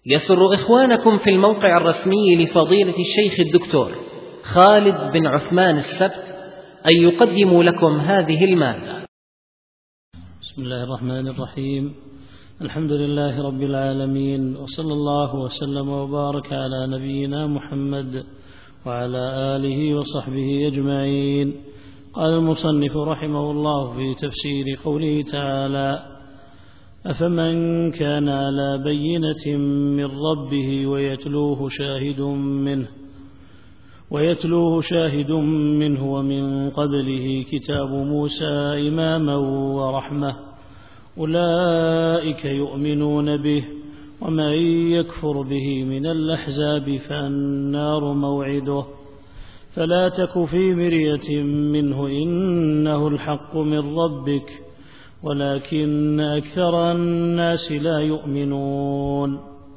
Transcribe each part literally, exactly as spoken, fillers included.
يسر إخوانكم في الموقع الرسمي لفضيلة الشيخ الدكتور خالد بن عثمان السبت أن يقدموا لكم هذه المادة. بسم الله الرحمن الرحيم. الحمد لله رب العالمين، وصلى الله وسلم وبارك على نبينا محمد وعلى آله وصحبه أجمعين. قال المصنف رحمه الله في تفسير قوله تعالى: أفمن كان على بينة من ربه ويتلوه شاهد منه ويتلوه شاهد منه ومن قبله كتاب موسى إماما ورحمة أولئك يؤمنون به، ومن يكفر به من الأحزاب فالنار موعده، فلا تك في مرية منه إنه الحق من ربك ولكن أكثر الناس لا يؤمنون.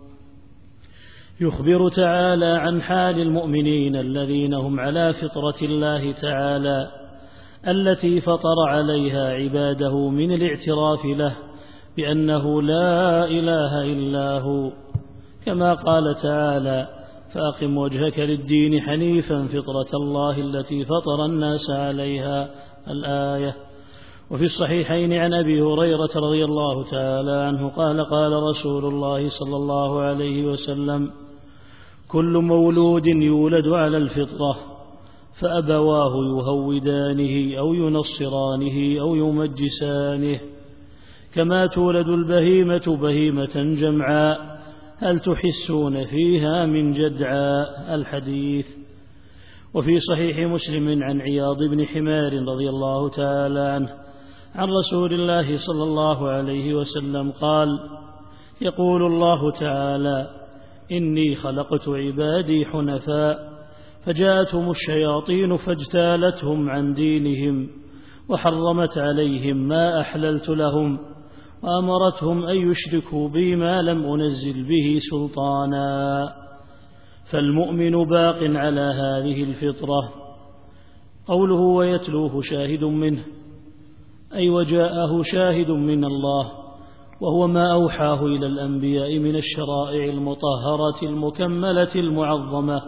يخبر تعالى عن حال المؤمنين الذين هم على فطرة الله تعالى التي فطر عليها عباده من الاعتراف له بأنه لا إله إلا هو، كما قال تعالى: فأقم وجهك للدين حنيفا فطرة الله التي فطر الناس عليها، الآية. وفي الصحيحين عن أبي هريرة رضي الله تعالى عنه قال: قال رسول الله صلى الله عليه وسلم: كل مولود يولد على الفطرة فأبواه يهودانه أو ينصرانه أو يمجسانه، كما تولد البهيمة بهيمة جمعاء هل تحسون فيها من جدعاء، الحديث. وفي صحيح مسلم عن عياض بن حمار رضي الله تعالى عنه عن رسول الله صلى الله عليه وسلم قال: يقول الله تعالى: إني خلقت عبادي حنفاء فجاءتهم الشياطين فاجتالتهم عن دينهم وحرمت عليهم ما أحللت لهم وأمرتهم أن يشركوا بي ما لم أنزل به سلطانا. فالمؤمن باق على هذه الفطرة. قوله ويتلوه شاهد منه أي وجاءه شاهد من الله، وهو ما أوحاه إلى الأنبياء من الشرائع المطهرة المكملة المعظمة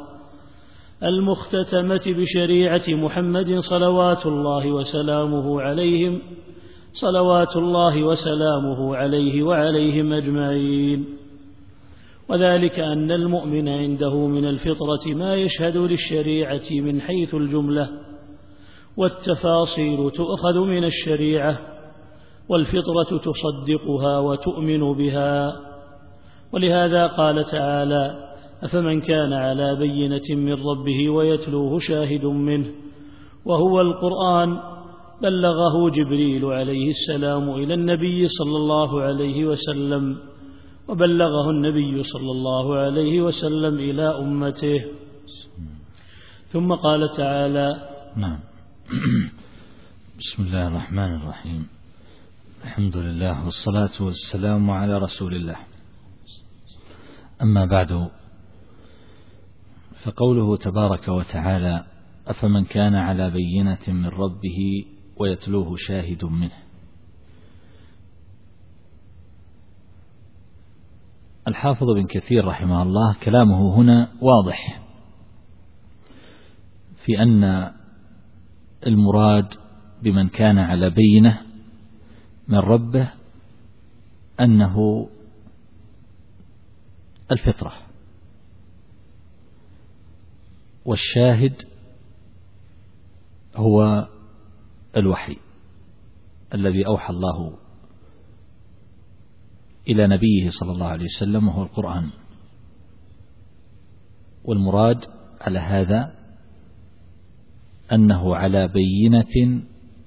المختتمة بشريعة محمد صلوات الله وسلامه عليهم صلوات الله وسلامه عليه وعليهم أجمعين. وذلك أن المؤمن عنده من الفطرة ما يشهد للشريعة من حيث الجملة، والتفاصيل تؤخذ من الشريعة، والفطرة تصدقها وتؤمن بها. ولهذا قال تعالى: أفمن كان على بينة من ربه ويتلوه شاهد منه، وهو القرآن بلغه جبريل عليه السلام إلى النبي صلى الله عليه وسلم، وبلغه النبي صلى الله عليه وسلم إلى أمته. ثم قال تعالى: نعم. بسم الله الرحمن الرحيم. الحمد لله والصلاة والسلام على رسول الله. أما بعد، فقوله تبارك وتعالى: أفمن كان على بينة من ربه ويتلوه شاهد منه، الحافظ بن كثير رحمه الله كلامه هنا واضح في أن المراد بمن كان على بينة من ربه أنه الفطرة، والشاهد هو الوحي الذي أوحى الله إلى نبيه صلى الله عليه وسلم وهو القرآن. والمراد على هذا أنه على بينة،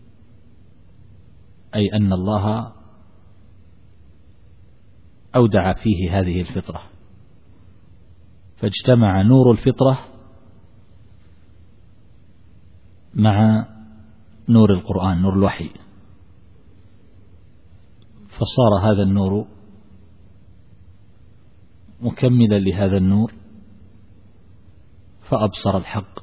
أي أن الله أودع فيه هذه الفطرة، فاجتمع نور الفطرة مع نور القرآن، نور الوحي، فصار هذا النور مكملا لهذا النور، فأبصر الحق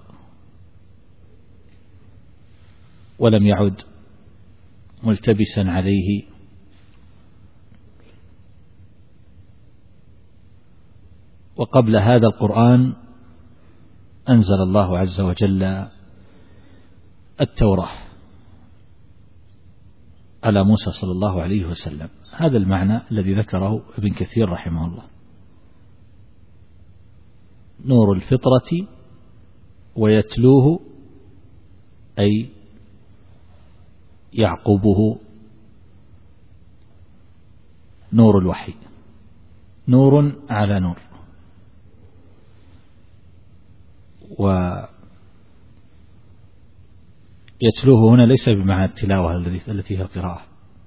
ولم يعد ملتبسا عليه وقبل هذا القرآن أنزل الله عز وجل التوراة على موسى صلى الله عليه وسلم. هذا المعنى الذي ذكره ابن كثير رحمه الله، نور الفطرة ويتلوه أي يعقبه نور الوحي، نور على نور. ويتلوه هنا ليس بمعنى التلاوة التي هي القراءة،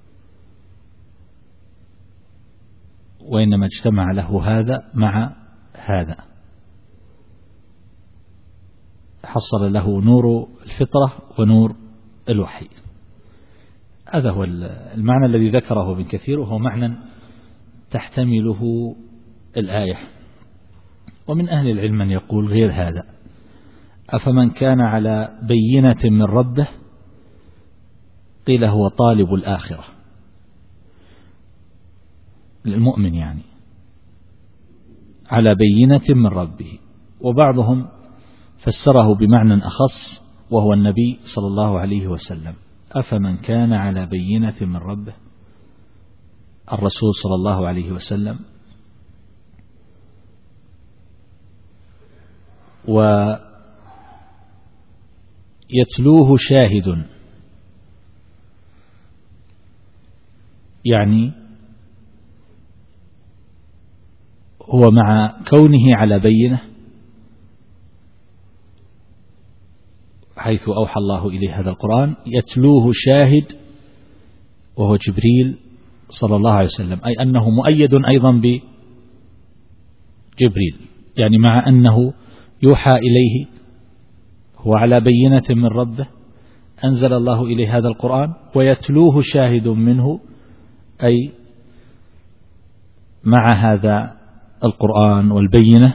وإنما اجتمع له هذا مع هذا، حصل له نور الفطرة ونور الوحي. هذا هو المعنى الذي ذكره ابن كثير، وهو معنى تحتمله الآية. ومن أهل العلم من يقول غير هذا: أفمن كان على بينة من ربه، قيل هو طالب الآخرة، المؤمن يعني على بينة من ربه. وبعضهم فسره بمعنى أخص وهو النبي صلى الله عليه وسلم: أفمن كان على بينة من ربه، الرسول صلى الله عليه وسلم. ويتلوه شاهد، يعني هو مع كونه على بينة، حيث أوحى الله إليه هذا القرآن، يتلوه شاهد وهو جبريل صلى الله عليه وسلم، أي أنه مؤيد أيضا بجبريل، يعني مع أنه يوحى إليه هو على بينة من ربه، أنزل الله إليه هذا القرآن، ويتلوه شاهد منه، أي مع هذا القرآن والبينة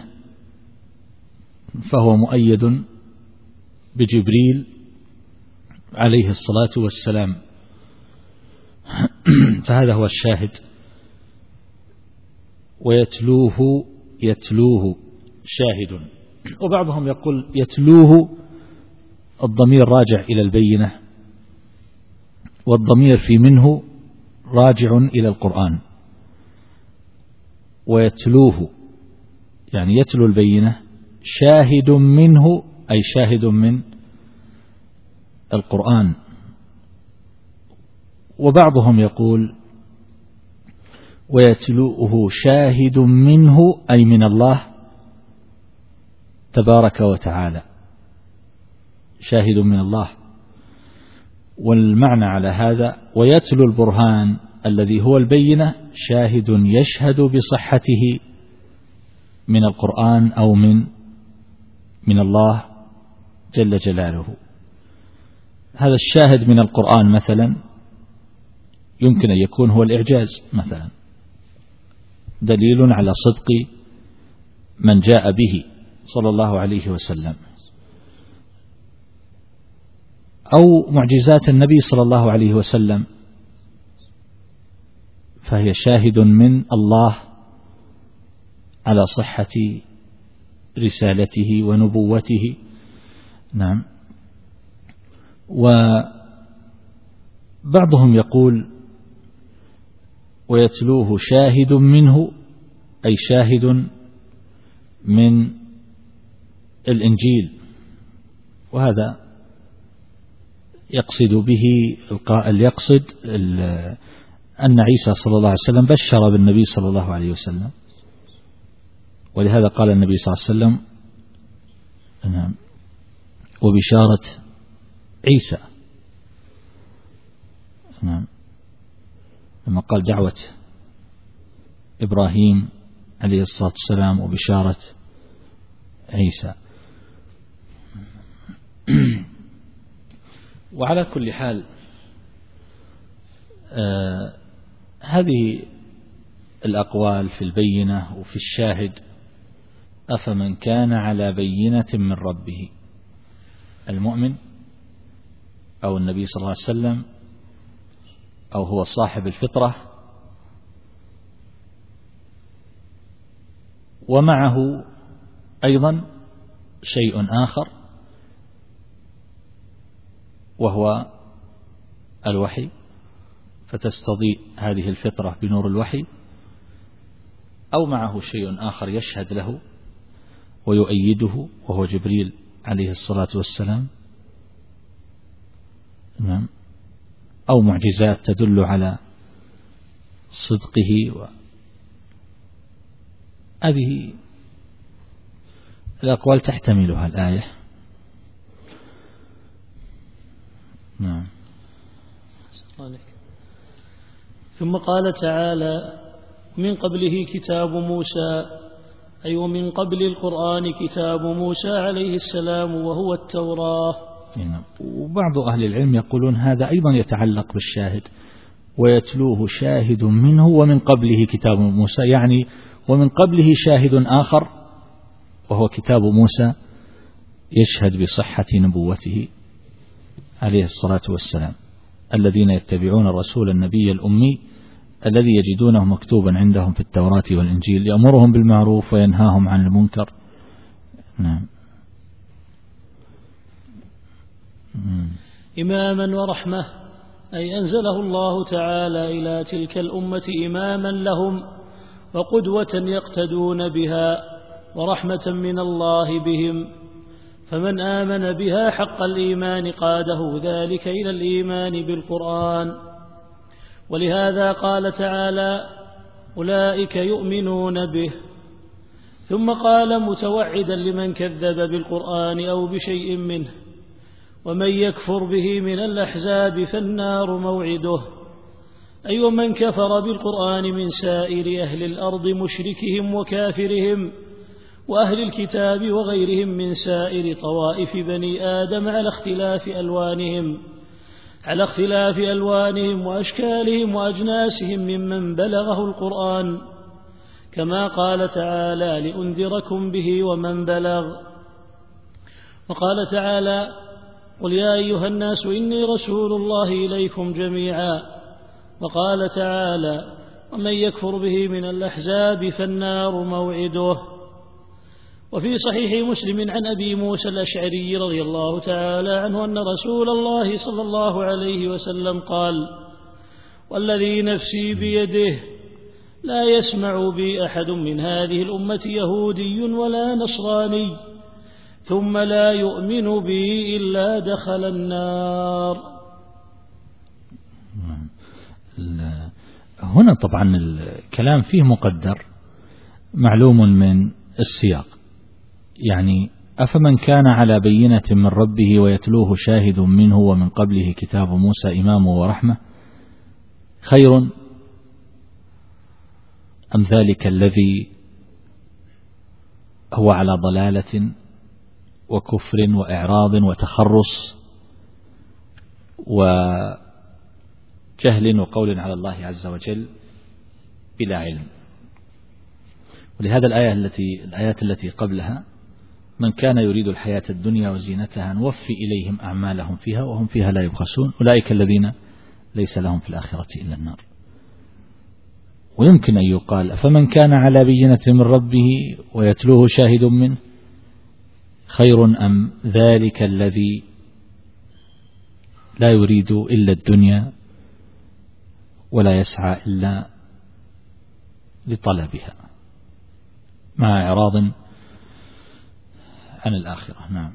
فهو مؤيد بجبريل عليه الصلاة والسلام. فهذا هو الشاهد. ويتلوه يتلوه شاهد. وبعضهم يقول يتلوه الضمير راجع إلى البينة، والضمير في منه راجع إلى القرآن. ويتلوه يعني يتلو البينة، شاهد منه أي شاهد من القرآن. وبعضهم يقول ويتلوه شاهد منه أي من الله تبارك وتعالى، شاهد من الله. والمعنى على هذا: ويتلو البرهان الذي هو البينة شاهد يشهد بصحته من القرآن أو من من الله جل جلاله. هذا الشاهد من القرآن مثلا يمكن أن يكون هو الإعجاز مثلا، دليل على صدق من جاء به صلى الله عليه وسلم، أو معجزات النبي صلى الله عليه وسلم، فهي شاهد من الله على صحة رسالته ونبوته. نعم. وبعضهم يقول ويتلوه شاهد منه أي شاهد من الإنجيل، وهذا يقصد به القائل يقصد أن عيسى صلى الله عليه وسلم بشر بالنبي صلى الله عليه وسلم، ولهذا قال النبي صلى الله عليه وسلم نعم وبشارة عيسى، نعم، لما قال دعوة إبراهيم عليه الصلاة والسلام وبشارة عيسى. وعلى كل حال آه هذه الأقوال في البينة وفي الشاهد: أفمن كان على بينة من ربه، المؤمن أو النبي صلى الله عليه وسلم أو هو صاحب الفطرة، ومعه أيضا شيء آخر وهو الوحي، فتستضيء هذه الفطرة بنور الوحي، أو معه شيء آخر يشهد له ويؤيده وهو جبريل عليه الصلاة والسلام، نعم، أو معجزات تدل على صدقه. هذه الأقوال تحتملها الآية. نعم. ثم قال تعالى: من قبله كتاب موسى، أي ومن قبل القرآن كتاب موسى عليه السلام وهو التوراة. نعم. وبعض أهل العلم يقولون هذا أيضا يتعلق بالشاهد، ويتلوه شاهد منه ومن قبله كتاب موسى، يعني ومن قبله شاهد آخر وهو كتاب موسى يشهد بصحة نبوته عليه الصلاة والسلام. الذين يتبعون الرسول النبي الأمي الذي يجدونه مكتوبا عندهم في التوراة والإنجيل يأمرهم بالمعروف وينهاهم عن المنكر. نعم. إماما ورحمة، أي أنزله الله تعالى إلى تلك الأمة إماما لهم وقدوة يقتدون بها، ورحمة من الله بهم، فمن آمن بها حق الإيمان قاده ذلك إلى الإيمان بالقرآن. ولهذا قال تعالى: أولئك يؤمنون به. ثم قال متوعدا لمن كذب بالقرآن أو بشيء منه: ومن يكفر به من الأحزاب فالنار موعده، أي ومن كفر بالقرآن من سائر أهل الأرض مشركهم وكافرهم وأهل الكتاب وغيرهم من سائر طوائف بني آدم على اختلاف ألوانهم على اختلاف ألوانهم وأشكالهم وأجناسهم ممن بلغه القرآن، كما قال تعالى: لأنذركم به ومن بلغ. وقال تعالى: قل يا أيها الناس إني رسول الله إليكم جميعا. وقال تعالى: ومن يكفر به من الأحزاب فالنار موعده. وفي صحيح مسلم عن أبي موسى الأشعري رضي الله تعالى عنه أن رسول الله صلى الله عليه وسلم قال: والذي نفسي بيده لا يسمع بي أحد من هذه الأمة يهودي ولا نصراني ثم لا يؤمن بي إلا دخل النار. هنا طبعا الكلام فيه مقدر معلوم من السياق، يعني أفمن كان على بينة من ربه ويتلوه شاهد منه ومن قبله كتاب موسى إمام ورحمة خير أم ذلك الذي هو على ضلالة وكفر وإعراض وتخرص وجهل وقول على الله عز وجل بلا علم. ولهذا الآية التي الآيات التي قبلها: من كان يريد الحياة الدنيا وزينتها نوفي إليهم أعمالهم فيها وهم فيها لا يبخسون أولئك الذين ليس لهم في الآخرة إلا النار. ويمكن أن يقال: فمن كان على بينة من ربه ويتلوه شاهد منه خير أم ذلك الذي لا يريد إلا الدنيا ولا يسعى إلا لطلبها مع إعراض عن الآخرة. نعم.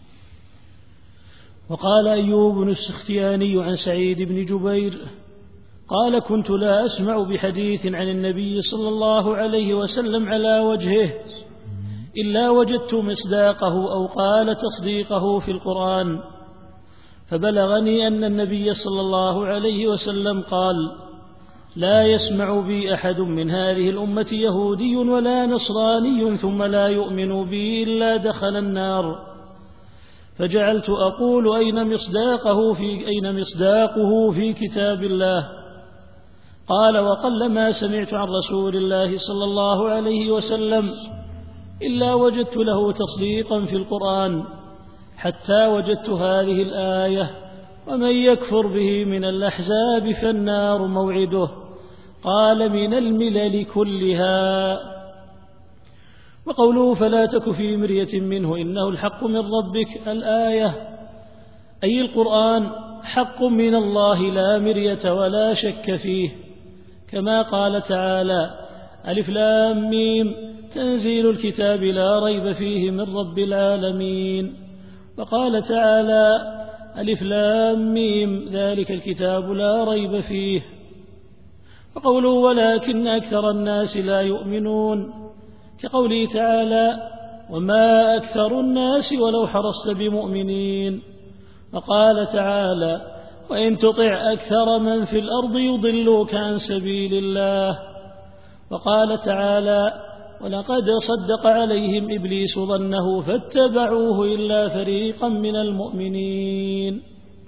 وقال أيوب بن السختياني عن سعيد بن جبير قال: كنت لا أسمع بحديث عن النبي صلى الله عليه وسلم على وجهه إلا وجدت مصداقه أو قال تصديقه في القرآن، فبلغني أن النبي صلى الله عليه وسلم قال: لا يسمع بي أحد من هذه الأمة يهودي ولا نصراني ثم لا يؤمن بي إلا دخل النار. فجعلت أقول: أين مصداقه في أين مصداقه في كتاب الله؟ قال: وقل ما سمعت عن رسول الله صلى الله عليه وسلم إلا وجدت له تصديقا في القرآن، حتى وجدت هذه الآية: ومن يكفر به من الأحزاب فالنار موعده. قال: من الملل كلها. وقوله فلا تك في مرية منه إنه الحق من ربك الآية، أي القرآن حق من الله لا مرية ولا شك فيه، كما قال تعالى ألف لام ميم تنزيل الكتاب لا ريب فيه من رب العالمين. وقال تعالى ألف لام ميم ذلك الكتاب لا ريب فيه. وقوله ولكن أكثر الناس لا يؤمنون، كقوله تعالى وما أكثر الناس ولو حرصت بمؤمنين. وقال تعالى وإن تطع أكثر من في الأرض يضلوك عن سبيل الله. وقال تعالى ولقد صدق عليهم إبليس ظنه فاتبعوه إلا فريقا من المؤمنين.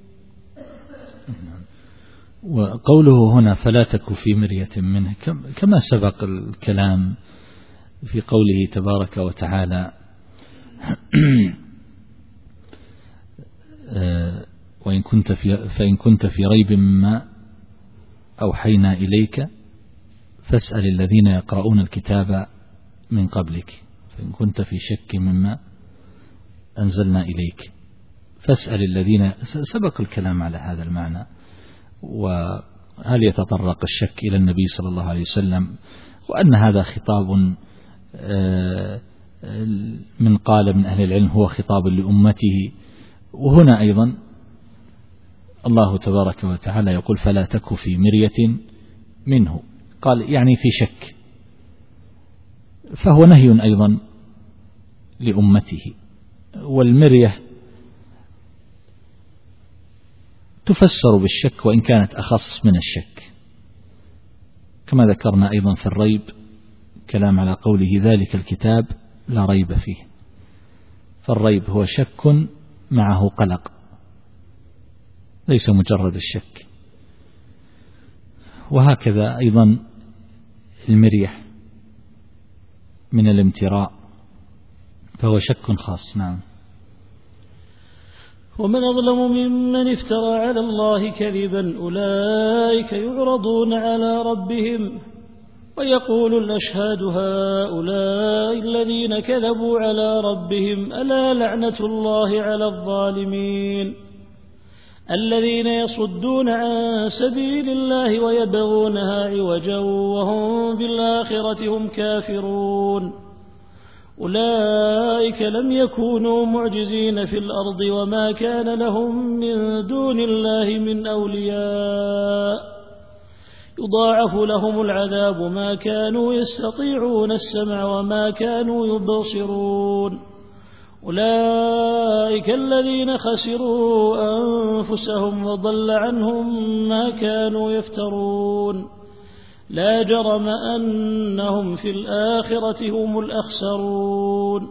وقوله هنا فلا تك في مرية منه كما سبق الكلام في قوله تبارك وتعالى وإن كنت في فإن كنت في ريب مما أوحينا إليك فاسأل الذين يقرؤون الكتاب من قبلك، فإن كنت في شك مما أنزلنا إليك فاسأل الذين. سبق الكلام على هذا المعنى، وهل يتطرق الشك إلى النبي صلى الله عليه وسلم، وأن هذا خطاب من قال من أهل العلم هو خطاب لأمته. وهنا أيضا الله تبارك وتعالى يقول فلا تك في مرية منه، قال يعني في شك، فهو نهي أيضا لأمته. والمرية تفسر بالشك وإن كانت أخص من الشك، كما ذكرنا أيضا في الريب كلام على قوله ذلك الكتاب لا ريب فيه، فالريب هو شك معه قلق ليس مجرد الشك. وهكذا أيضا المرية من الامتراء فهو شك خاص. نعم. ومن أظلم ممن افترى على الله كذبا أولئك يعرضون على ربهم ويقول الأشهاد هؤلاء الذين كذبوا على ربهم ألا لعنة الله على الظالمين الذين يصدون عن سبيل الله ويبغونها عوجا وهم بالآخرة هم كافرون أولئك لم يكونوا معجزين في الأرض وما كان لهم من دون الله من أولياء يضاعف لهم العذاب ما كانوا يستطيعون السمع وما كانوا يبصرون أولئك الذين خسروا أنفسهم وضل عنهم ما كانوا يفترون لا جرم أنهم في الآخرة هم الأخسرون.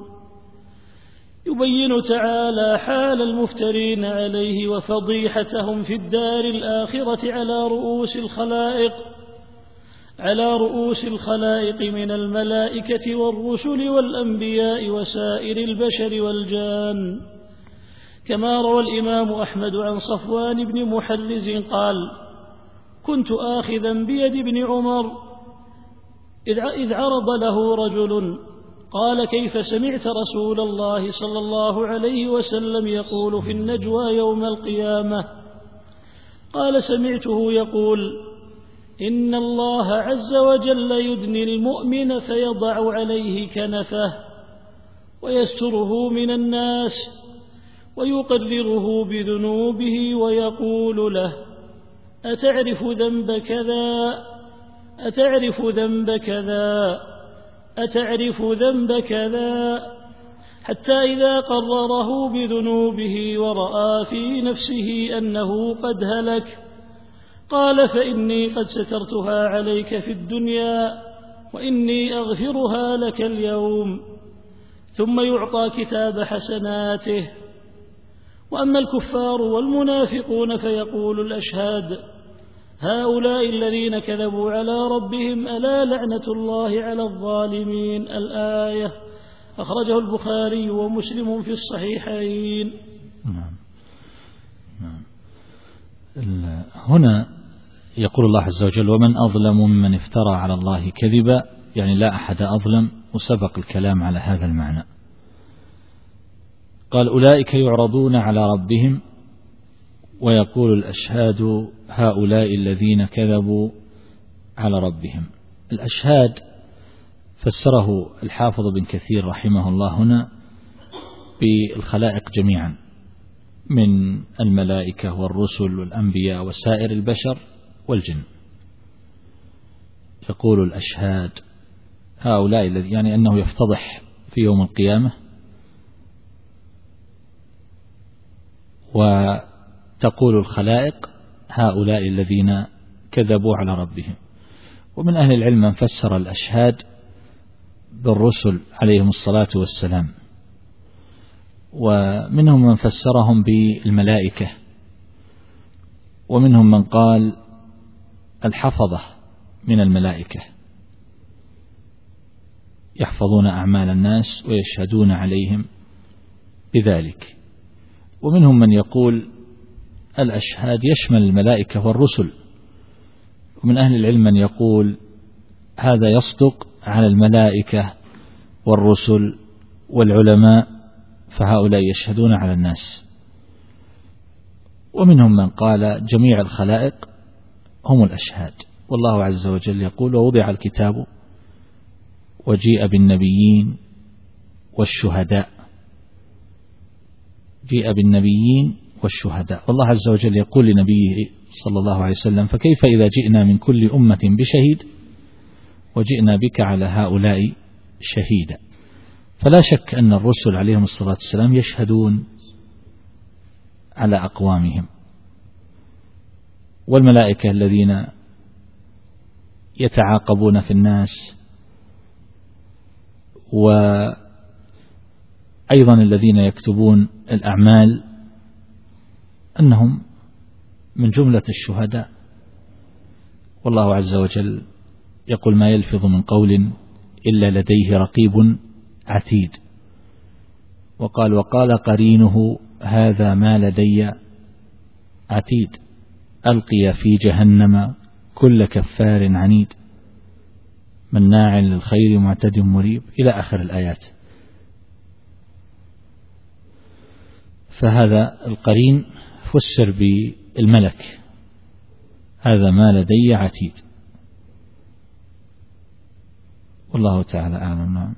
يبين تعالى حال المفترين عليه وفضيحتهم في الدار الآخرة على رؤوس الخلائق على رؤوس الخلائق من الملائكة والرسل والأنبياء وسائر البشر والجان، كما روى الإمام أحمد عن صفوان بن محرز قال كنت آخذا بيد ابن عمر إذ عرض له رجل قال كيف سمعت رسول الله صلى الله عليه وسلم يقول في النجوى يوم القيامة؟ قال سمعته يقول إن الله عز وجل يدني المؤمن فيضع عليه كنفه ويستره من الناس ويقرره بذنوبه ويقول له أتعرف ذنب كذا أتعرف ذنب كذا أتعرف ذنب كذا حتى إذا قرره بذنوبه ورأى في نفسه أنه قد هلك قال فإني قد سترتها عليك في الدنيا وإني أغفرها لك اليوم، ثم يعطى كتاب حسناته. وأما الكفار والمنافقون فيقول الأشهاد هؤلاء الذين كذبوا على ربهم ألا لعنة الله على الظالمين الآية. أخرجه البخاري ومسلم في الصحيحين. نعم. نعم. هنا يقول الله عز وجل ومن أظلم ممن افترى على الله كذبا، يعني لا أحد أظلم وسبق الكلام على هذا المعنى. قال أولئك يعرضون على ربهم ويقول الأشهاد هؤلاء الذين كذبوا على ربهم. الأشهاد فسره الحافظ بن كثير رحمه الله هنا بالخلائق جميعا من الملائكة والرسل والأنبياء وسائر البشر والجن. يقول الأشهاد هؤلاء الذين، يعني أنه يفتضح في يوم القيامة، وتقول الخلائق هؤلاء الذين كذبوا على ربهم. ومن أهل العلم من فسر الأشهاد بالرسل عليهم الصلاة والسلام، ومنهم من فسرهم بالملائكة، ومنهم من قال الحفظة من الملائكة يحفظون أعمال الناس ويشهدون عليهم بذلك. ومنهم من يقول الأشهاد يشمل الملائكة والرسل. ومن أهل العلم من يقول هذا يصدق على الملائكة والرسل والعلماء، فهؤلاء يشهدون على الناس. ومنهم من قال جميع الخلائق هم الأشهاد. والله عز وجل يقول ووضع الكتاب وجيء بالنبيين والشهداء، جيء بالنبيين والشهداء. والله عز وجل يقول لنبيه صلى الله عليه وسلم فكيف إذا جئنا من كل أمة بشهيد وجئنا بك على هؤلاء شهيدا. فلا شك أن الرسل عليهم الصلاة والسلام يشهدون على أقوامهم، والملائكة الذين يتعاقبون في الناس، وأيضا الذين يكتبون الأعمال أنهم من جملة الشهداء. والله عز وجل يقول ما يلفظ من قول إلا لديه رقيب عتيد. وقال وقال قرينه هذا ما لدي عتيد ألقي في جهنم كل كفار عنيد مناع للخير معتد مريب إلى آخر الآيات. فهذا القرين فسر بالملك، هذا ما لدي عتيد. والله تعالى أعلم. نعم.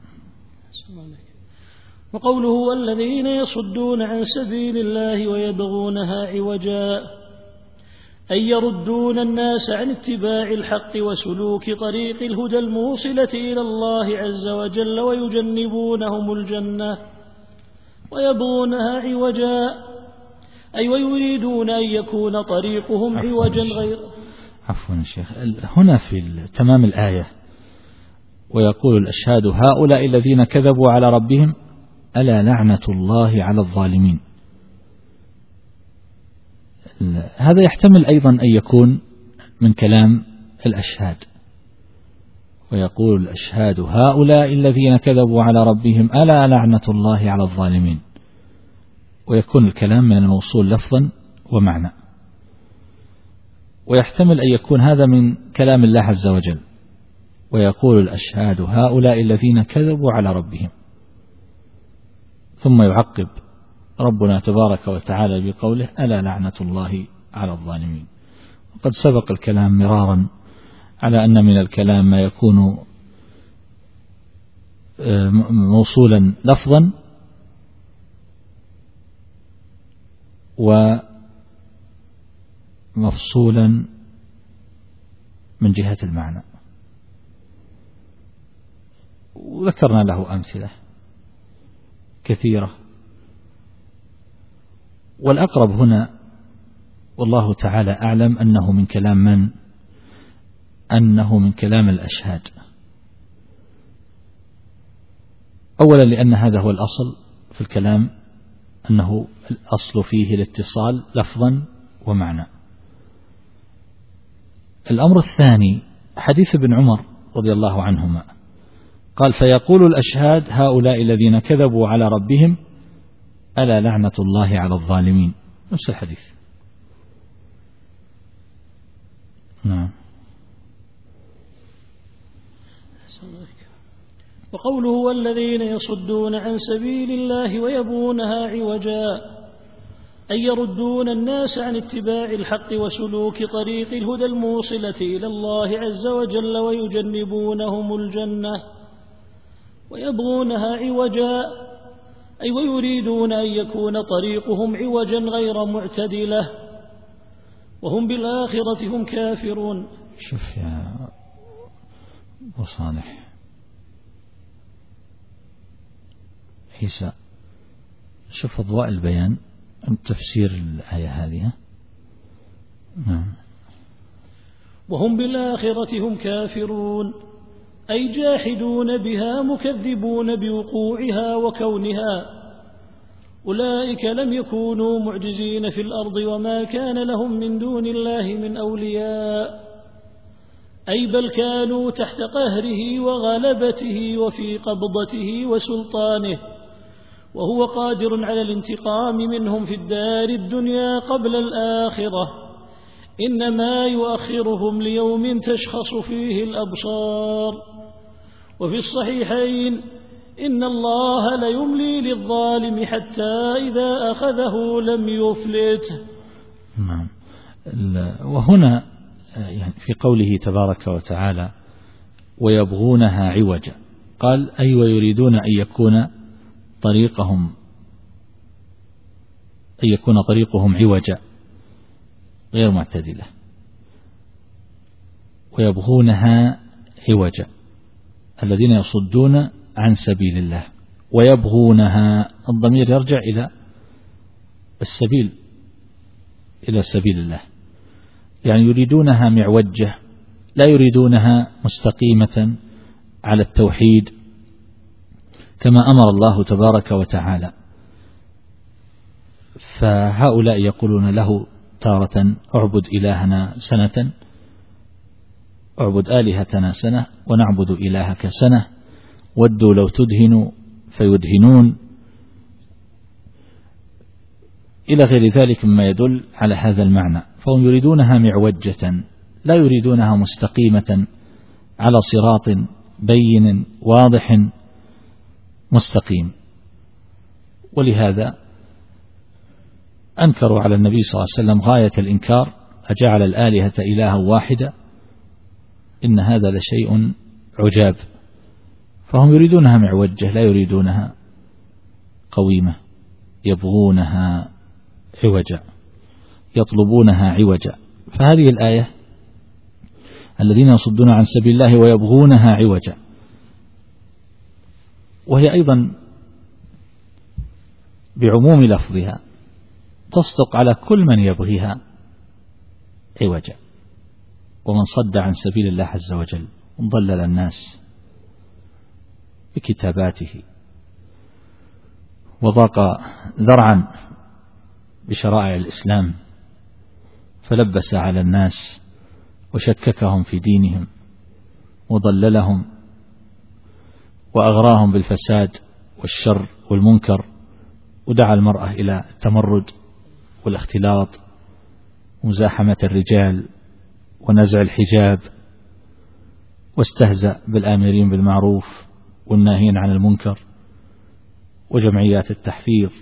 وقوله والذين يصدون عن سبيل الله ويبغونها عوجا، أن يردون الناس عن اتباع الحق وسلوك طريق الهدى الموصلة إلى الله عز وجل ويجنبونهم الجنة ويبغونها عوجا، أي ويريدون أن يكون طريقهم عوجا غير. عفوا شيخ، هنا في تمام الآية ويقول الأشهاد هؤلاء الذين كذبوا على ربهم ألا لعنة الله على الظالمين. هذا يحتمل أيضا أن يكون من كلام الأشهاد، ويقول الأشهاد هؤلاء الذين كذبوا على ربهم ألا لعنة الله على الظالمين، ويكون الكلام من الموصول لفظا ومعنى. ويحتمل أن يكون هذا من كلام الله عز وجل، ويقول الأشهاد هؤلاء الذين كذبوا على ربهم، ثم يعقب ربنا تبارك وتعالى بقوله ألا لعنة الله على الظالمين. وقد سبق الكلام مرارا على أن من الكلام ما يكون موصولا لفظا ومفصولا من جهة المعنى، وذكرنا له أمثلة كثيرة. والأقرب هنا والله تعالى أعلم أنه من كلام من؟ أنه من كلام الأشهاد. أولا لأن هذا هو الأصل في الكلام، أنه الأصل فيه الاتصال لفظا ومعنى. الأمر الثاني حديث ابن عمر رضي الله عنهما قال فيقول الأشهاد هؤلاء الذين كذبوا على ربهم ألا لعنة الله على الظالمين، نفس الحديث. نعم. وقوله والذين يصدون عن سبيل الله ويبغونها عوجا أي يردون الناس عن اتباع الحق وسلوك طريق الهدى الموصلة إلى الله عز وجل ويجنبونهم الجنة. ويبغونها عوجا أي ويريدون أن يكون طريقهم عوجا غير معتدلة وهم بالآخرة هم كافرون. شوف يا أبو صالح عيسى، شوف أضواء البيان تفسير الآية هذه. نعم. وهم بالآخرة هم كافرون أي جاحدون بها مكذبون بوقوعها وكونها. أولئك لم يكونوا معجزين في الأرض وما كان لهم من دون الله من أولياء، أي بل كانوا تحت قهره وغلبته وفي قبضته وسلطانه، وهو قادر على الانتقام منهم في الدار الدنيا قبل الآخرة، إنما يؤخرهم ليوم تشخص فيه الأبصار. وفي الصحيحين إن الله ليملي للظالم حتى إذا أخذه لم يفلته. نعم. وهنا يعني في قوله تبارك وتعالى ويبغونها عوجا، قال أي ويريدون أن يكون طريقهم أن يكون طريقهم عوجا غير معتدلة. ويبغونها عوجا الذين يصدون عن سبيل الله، ويبغونها الضمير يرجع إلى السبيل إلى سبيل الله، يعني يريدونها معوجة، لا يريدونها مستقيمة على التوحيد كما أمر الله تبارك وتعالى. فهؤلاء يقولون له تارة اعبد إلهنا سنة، اعبد آلهتنا سنة ونعبد إلهك سنة، ودوا لو تدهنوا فيدهنون، إلى غير ذلك مما يدل على هذا المعنى. فهم يريدونها معوجة، لا يريدونها مستقيمة على صراط بين واضح مستقيم. ولهذا أنكروا على النبي صلى الله عليه وسلم غاية الإنكار، أجعل الآلهة إلها واحدة إن هذا لشيء عجاب. فهم يريدونها معوجة، لا يريدونها قويمة، يبغونها عوجا، يطلبونها عوجا. فهذه الآية الذين يصدون عن سبيل الله ويبغونها عوجا، وهي أيضا بعموم لفظها تصدق على كل من يبغيها عوجا، ومن صد عن سبيل الله عز وجل ضلل الناس بكتاباته وضاق ذرعا بشرائع الإسلام، فلبس على الناس وشككهم في دينهم وضللهم وأغراهم بالفساد والشر والمنكر، ودعا المرأة إلى التمرد والاختلاط ومزاحمة الرجال ونزع الحجاب، واستهزأ بالآمرين بالمعروف والناهين عن المنكر وجمعيات التحفيظ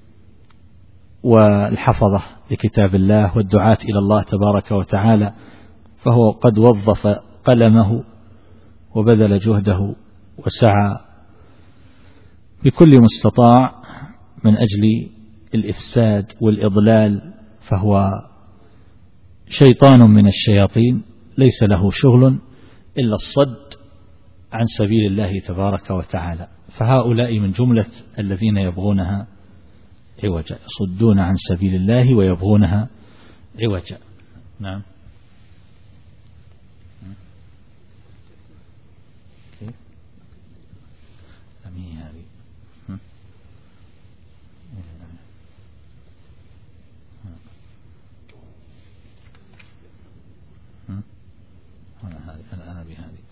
والحفظة لكتاب الله والدعاة إلى الله تبارك وتعالى. فهو قد وظف قلمه وبذل جهده وسعى بكل مستطاع من أجل الإفساد والإضلال، فهو شيطان من الشياطين ليس له شغل إلا الصد عن سبيل الله تبارك وتعالى. فهؤلاء من جملة الذين يبغونها عوجا، يصدون عن سبيل الله ويبغونها عوجا. نعم. كيف؟ أمي هذه. أنا هذه أنا أبي هذه.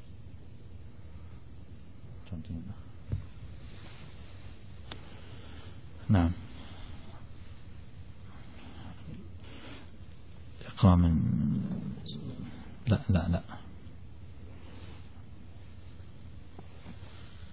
نعم. اقرأ من لا لا لا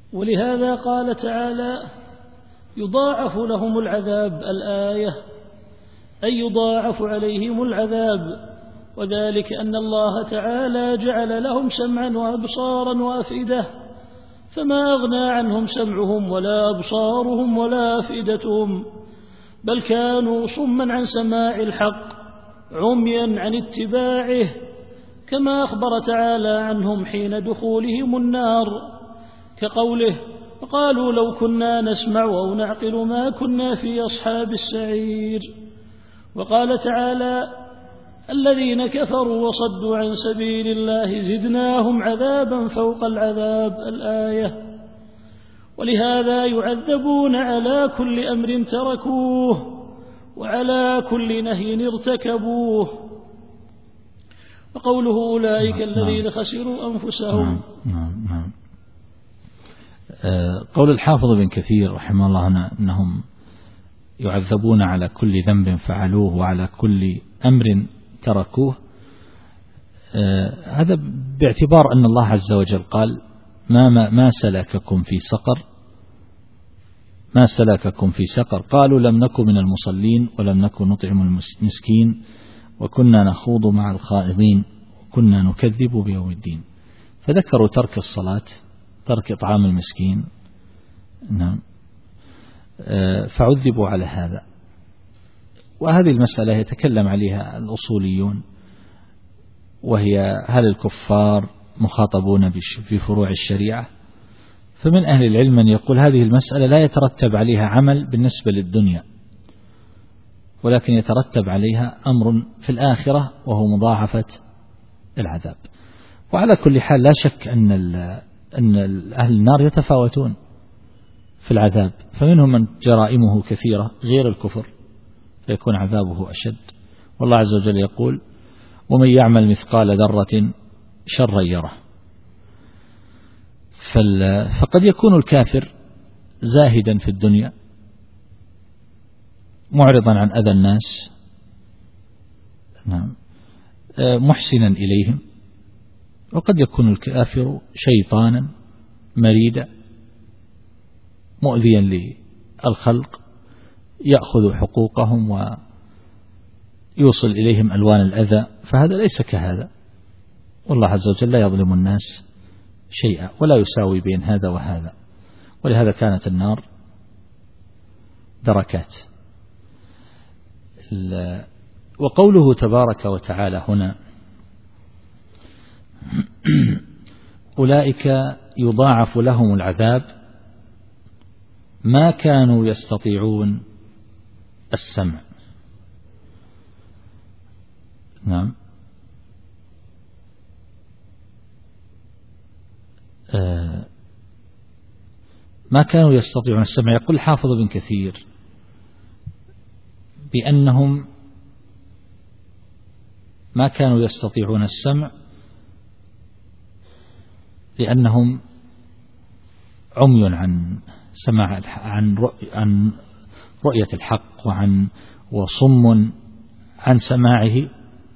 ولهذا قال تعالى يضاعف لهم العذاب الآية، أي يضاعف عليهم العذاب، وذلك أن الله تعالى جعل لهم سمعا وأبصارا وأفئدة، فما أغنى عنهم سمعهم ولا أبصارهم ولا أفئدتهم، بل كانوا صما عن سماع الحق عميا عن اتباعه، كما أخبر تعالى عنهم حين دخولهم النار كقوله وقالوا لو كنا نسمع أو نعقل ما كنا في أصحاب السعير. وقال تعالى الذين كفروا وصدوا عن سبيل الله زدناهم عذابا فوق العذاب الآية. ولهذا يعذبون على كل أمر تركوه وعلى كل نهي ارتكبوه. وقوله أولئك نعم الذين نعم خسروا أنفسهم. نعم نعم نعم. آه قول الحافظ بن كثير رحمه الله أنهم يعذبون على كل ذنب فعلوه وعلى كل أمر تركوه، آه هذا باعتبار أن الله عز وجل قال ما, ما, ما سلككم في سقر ما سلككم في سقر قالوا لم نكن من المصلين ولم نكن نطعم المسكين وكنا نخوض مع الخائضين وكنا نكذب بيوم الدين، فذكروا ترك الصلاة، ترك إطعام المسكين، نعم، فعذبوا على هذا. وهذه المسألة يتكلم عليها الأصوليون، وهي هل الكفار مخاطبون في فروع الشريعة؟ فمن أهل العلم من يقول هذه المسألة لا يترتب عليها عمل بالنسبة للدنيا، ولكن يترتب عليها أمر في الآخرة وهو مضاعفة العذاب. وعلى كل حال لا شك أن أن أهل النار يتفاوتون في العذاب، فمنهم من جرائمه كثيرة غير الكفر فيكون عذابه أشد. والله عز وجل يقول ومن يعمل مثقال ذرة شرا يره. فقد يكون الكافر زاهدا في الدنيا معرضا عن أذى الناس، نعم، محسنا إليهم، وقد يكون الكافر شيطانا مريدا مؤذيا للخلق يأخذ حقوقهم ويوصل إليهم ألوان الأذى، فهذا ليس كهذا. والله عز وجل لا يظلم الناس شيئا ولا يساوي بين هذا وهذا، ولهذا كانت النار دركات. وقوله تبارك وتعالى هنا أولئك يضاعف لهم العذاب ما كانوا يستطيعون السمع، نعم، آه ما كانوا يستطيعون السمع. يقول الحافظ بن كثير بأنهم ما كانوا يستطيعون السمع لأنهم عمي عن سماع عن عن رؤية الحق وعن وصم عن سماعه،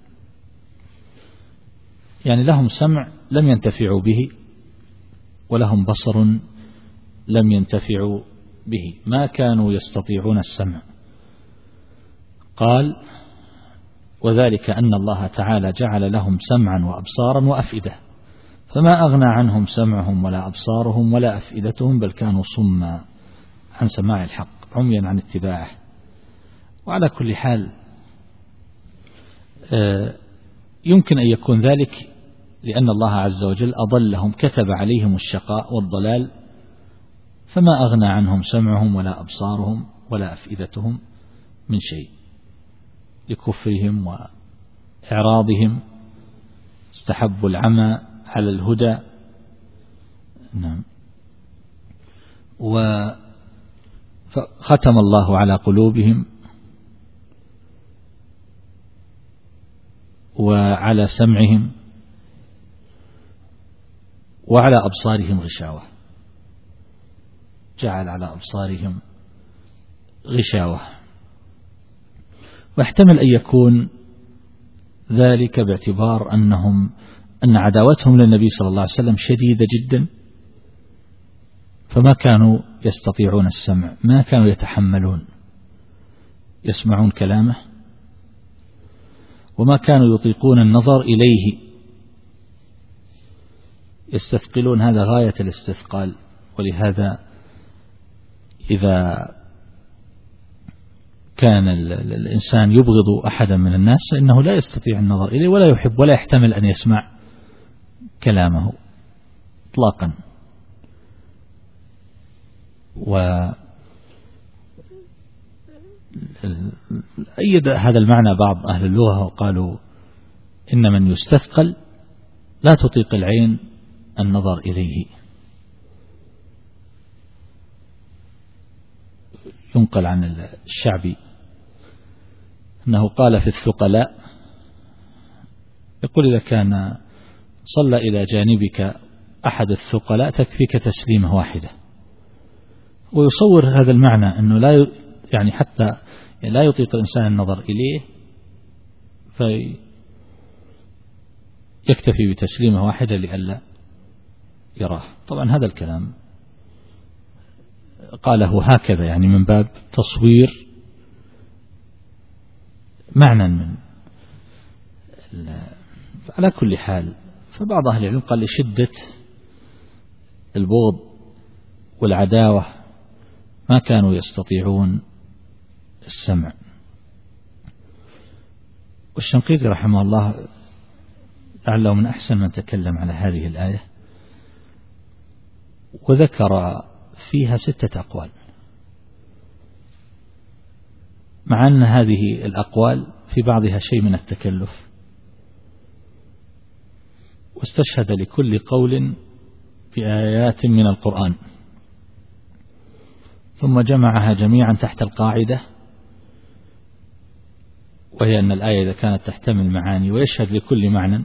يعني لهم سمع لم ينتفعوا به ولهم بصر لم ينتفعوا به، ما كانوا يستطيعون السمع. قال وذلك أن الله تعالى جعل لهم سمعا وأبصارا وأفئدة، فما أغنى عنهم سمعهم ولا أبصارهم ولا أفئدتهم، بل كانوا صما عن سماع الحق عميا عن اتباعه. وعلى كل حال يمكن أن يكون ذلك لأن الله عز وجل أضلهم، كتب عليهم الشقاء والضلال، فما أغنى عنهم سمعهم ولا أبصارهم ولا أفئدتهم من شيء لكفرهم وإعراضهم، استحبوا العمى على الهدى، نعم، وختم الله على قلوبهم وعلى سمعهم وعلى أبصارهم غشاوة، جعل على أبصارهم غشاوة. واحتمل أن يكون ذلك باعتبار أنهم أن عداوتهم للنبي صلى الله عليه وسلم شديدة جدا، فما كانوا يستطيعون السمع، ما كانوا يتحملون يسمعون كلامه، وما كانوا يطيقون النظر إليه، يستثقلون، هذا غاية الاستثقال. ولهذا إذا كان الإنسان يبغض أحدا من الناس فإنه لا يستطيع النظر إليه ولا يحب ولا يحتمل أن يسمع كلامه إطلاقا. وأيد هذا المعنى بعض أهل اللغة وقالوا إن من يستثقل لا تطيق العين النظر إليه. ينقل عن الشعبي أنه قال في الثقلاء، يقول إذا كان صلى إلى جانبك أحد الثقلاء تكفيك تسليمة واحدة، ويصور هذا المعنى أنه لا يعني حتى لا يطيق الإنسان النظر إليه فيكتفي بتسليمة واحدة لئلا يراه. طبعا هذا الكلام قاله هكذا يعني من باب تصوير معنى من على كل حال. فبعض أهل العلم قال لشدة البغض والعداوة ما كانوا يستطيعون السمع. والشنقيطي رحمه الله لعله من أحسن من تكلم على هذه الآية، وذكر فيها ستة أقوال، مع أن هذه الأقوال في بعضها شيء من التكلف، واستشهد لكل قول بآيات من القرآن، ثم جمعها جميعا تحت القاعدة، وهي أن الآية إذا كانت تحتمل معاني ويشهد لكل معنى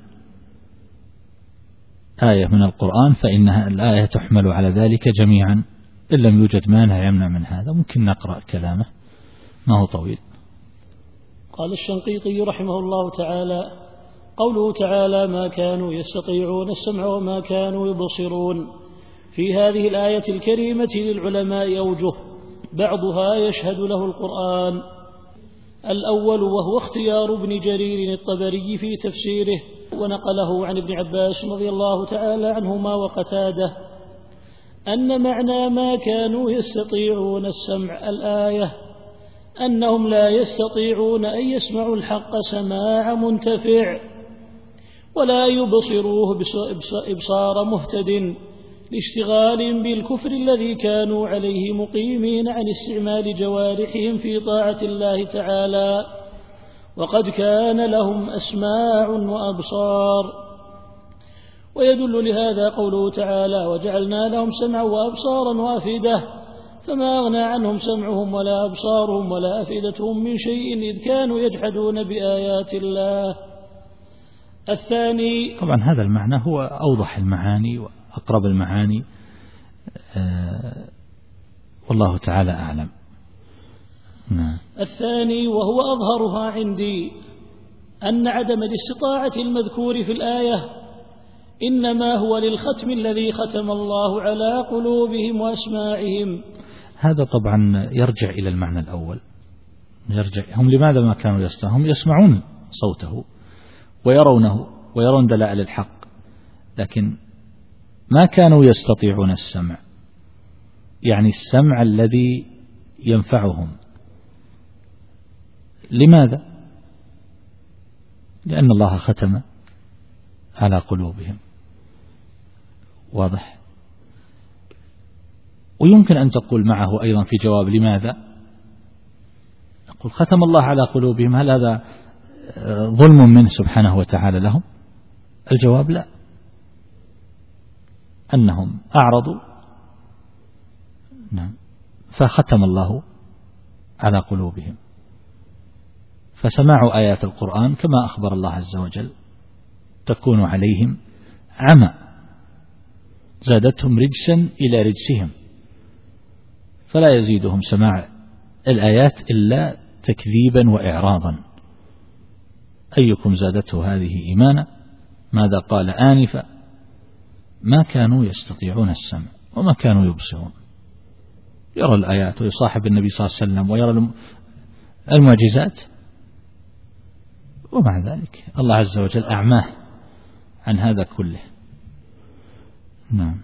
آية من القرآن فإنها الآية تحمل على ذلك جميعا إن لم يوجد مانع يمنع من هذا. ممكن نقرأ كلامه، ما هو طويل. قال الشنقيطي رحمه الله تعالى: قوله تعالى: ما كانوا يستطيعون السمع وما كانوا يبصرون، في هذه الآية الكريمة للعلماء أوجه، بعضها يشهد له القرآن. الأول وهو اختيار ابن جرير الطبري في تفسيره، ونقله عن ابن عباس رضي الله تعالى عنهما وقتاده، أن معنى ما كانوا يستطيعون السمع الآية أنهم لا يستطيعون أن يسمعوا الحق سماع منتفع ولا يبصروه إبصار مهتد، لاشتغال بالكفر الذي كانوا عليه مقيمين عن استعمال جوارحهم في طاعة الله تعالى، وقد كان لهم أسماع وأبصار. ويدل لهذا قوله تعالى: وجعلنا لهم سمعا وأبصارا وأفئدة، فما أغنى عنهم سمعهم ولا أبصارهم ولا أفئدتهم من شيء إذ كانوا يجحدون بآيات الله. الثاني، طبعا هذا المعنى هو أوضح المعاني وأقرب المعاني، آه والله تعالى أعلم. نعم. الثاني وهو أظهرها عندي أن عدم الاستطاعة المذكور في الآية إنما هو للختم الذي ختم الله على قلوبهم وأسماعهم. هذا طبعا يرجع إلى المعنى الأول، يرجع هم لماذا ما كانوا يستمعون؟ هم يسمعون صوته ويرونه ويرون دلائل الحق، لكن ما كانوا يستطيعون السمع، يعني السمع الذي ينفعهم. لماذا؟ لأن الله ختم على قلوبهم. واضح. ويمكن أن تقول معه أيضا في جواب لماذا، نقول ختم الله على قلوبهم، هل هذا ظلم منه سبحانه وتعالى لهم؟ الجواب لا، أنهم أعرضوا نعم فختم الله على قلوبهم. فسماع آيات القرآن كما أخبر الله عز وجل تكون عليهم عمى زادتهم رجسا إلى رجسهم، فلا يزيدهم سماع الآيات إلا تكذيبا وإعراضا. أيكم زادته هذه إيمانا، ماذا قال آنفا، ما كانوا يستطيعون السمع وما كانوا يبصرون. يرى الآيات ويصاحب النبي صلى الله عليه وسلم ويرى المعجزات، ومع ذلك الله عز وجل أعماه عن هذا كله. نعم.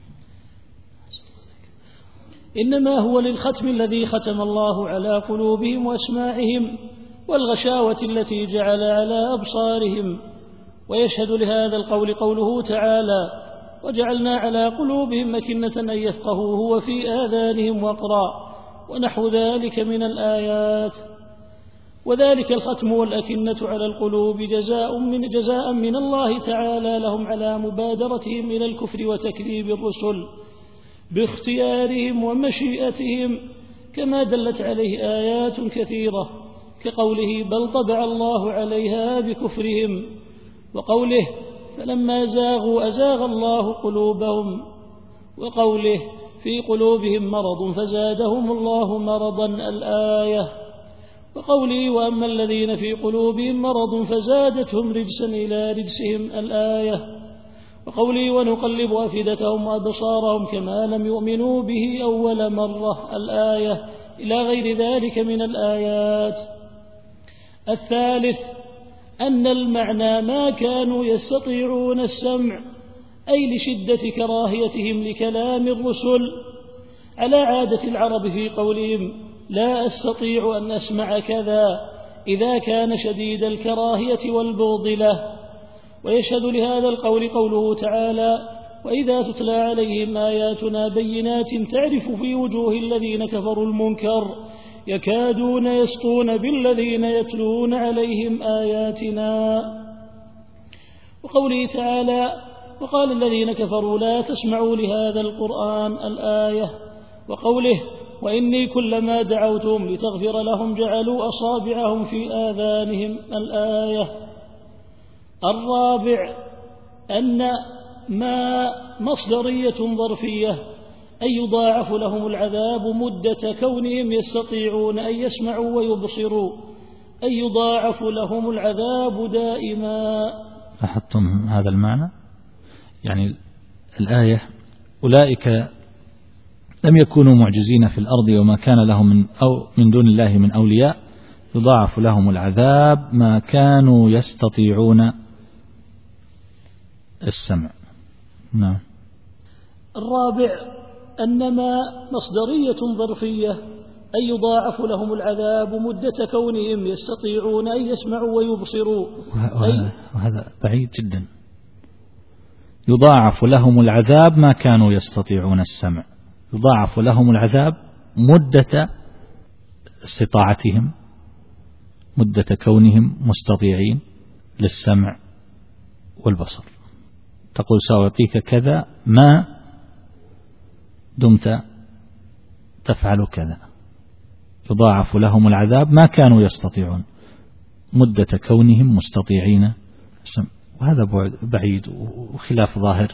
إنما هو للختم الذي ختم الله على قلوبهم وأسماعهم والغشاوة التي جعل على أبصارهم. ويشهد لهذا القول قوله تعالى: وجعلنا على قلوبهم أكنة أن يفقهوه وفي آذانهم وقرا، ونحو ذلك من الآيات. وذلك الختم والأكنة على القلوب جزاء من جزاء من الله تعالى لهم على مبادرتهم إلى الكفر وتكذيب الرسل باختيارهم ومشيئتهم، كما دلت عليه آيات كثيرة، كقوله: بل طبع الله عليها بكفرهم، وقوله: فلما زاغوا أزاغ الله قلوبهم، وقوله: في قلوبهم مرض فزادهم الله مرضا الآية، وقوله: وأما الذين في قلوبهم مرض فزادتهم رجسا إلى رجسهم الآية، وقوله: ونقلب أفئدتهم وأبصارهم كما لم يؤمنوا به أول مرة الآية، إلى غير ذلك من الآيات. الثالث أن المعنى ما كانوا يستطيعون السمع، أي لشدة كراهيتهم لكلام الرسل، على عادة العرب في قولهم: لا أستطيع أن أسمع كذا، إذا كان شديد الكراهية والبغض له. ويشهد لهذا القول قوله تعالى: وإذا تتلى عليهم آياتنا بينات تعرف في وجوه الذين كفروا المنكر يكادون يسطون بالذين يتلون عليهم آياتنا. وقوله تعالى: وقال الذين كفروا لا تسمعوا لهذا القرآن الآية، وقوله: وإني كلما دعوتهم لتغفر لهم جعلوا أصابعهم في آذانهم الآية. الرابع أن ما مصدرية ظرفية، أي يضاعف لهم العذاب مدة كونهم يستطيعون أن يسمعوا ويبصروا، أي يضاعف لهم العذاب دائما. لاحظتم هذا المعنى؟ يعني الآية: أولئك لم يكونوا معجزين في الأرض وما كان لهم من, أو من دون الله من أولياء يضاعف لهم العذاب ما كانوا يستطيعون السمع. نعم. الرابع أنما مصدرية ظرفية، أي يضاعف لهم العذاب مدة كونهم يستطيعون أن يسمعوا ويبصروا. وهذا, وهذا بعيد جدا. يضاعف لهم العذاب ما كانوا يستطيعون السمع، يضاعف لهم العذاب مدة استطاعتهم، مدة كونهم مستطيعين للسمع والبصر. تقول: سأعطيك كذا ما دمت تفعل كذا. يضاعف لهم العذاب ما كانوا يستطيعون مدة كونهم مستطيعين السمع. وهذا بعيد وخلاف ظاهر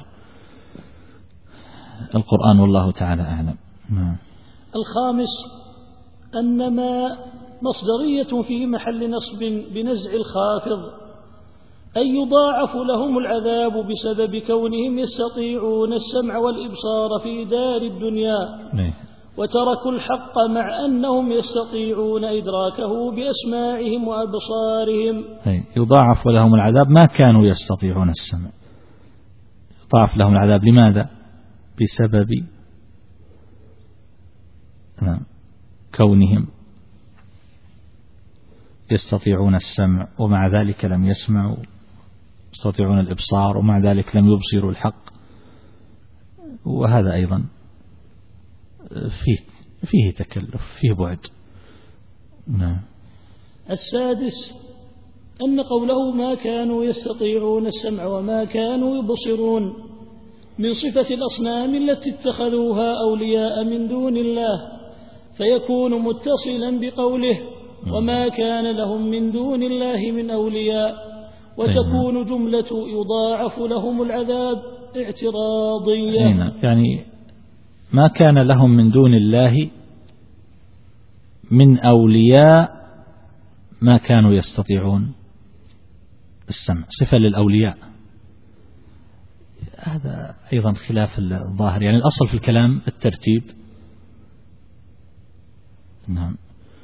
القرآن، والله تعالى أعلم. الخامس أنما مصدرية في محل نصب بنزع الخافض، أي يضاعف لهم العذاب بسبب كونهم يستطيعون السمع والإبصار في دار الدنيا وتركوا الحق مع أنهم يستطيعون إدراكه بأسماعهم وأبصارهم. يضاعف لهم العذاب ما كانوا يستطيعون السمع، يضاعف لهم العذاب لماذا؟ بسبب كونهم يستطيعون السمع ومع ذلك لم يسمعوا، يستطيعون الإبصار ومع ذلك لم يبصروا الحق. وهذا أيضا فيه فيه تكلف، فيه بعد. نعم. السادس أن قوله ما كانوا يستطيعون السمع وما كانوا يبصرون من صفة الأصنام التي اتخذوها أولياء من دون الله، فيكون متصلا بقوله وما كان لهم من دون الله من أولياء، وتكون جملة يضاعف لهم العذاب اعتراضية. يعني ما كان لهم من دون الله من أولياء ما كانوا يستطيعون السمع، صفة للأولياء. هذا أيضا خلاف الظاهر، يعني الأصل في الكلام الترتيب. نعم.